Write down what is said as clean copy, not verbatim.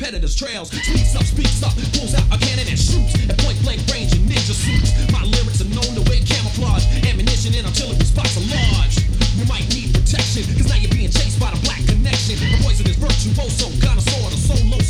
competitors' trails. Speaks up, pulls out a cannon and shoots at point blank range in ninja suits. My lyrics are known to wear camouflage, ammunition and artillery spots are large. You might need protection, cause now you're being chased by the black connection. A poisonous virtuoso, connoisseur, the solo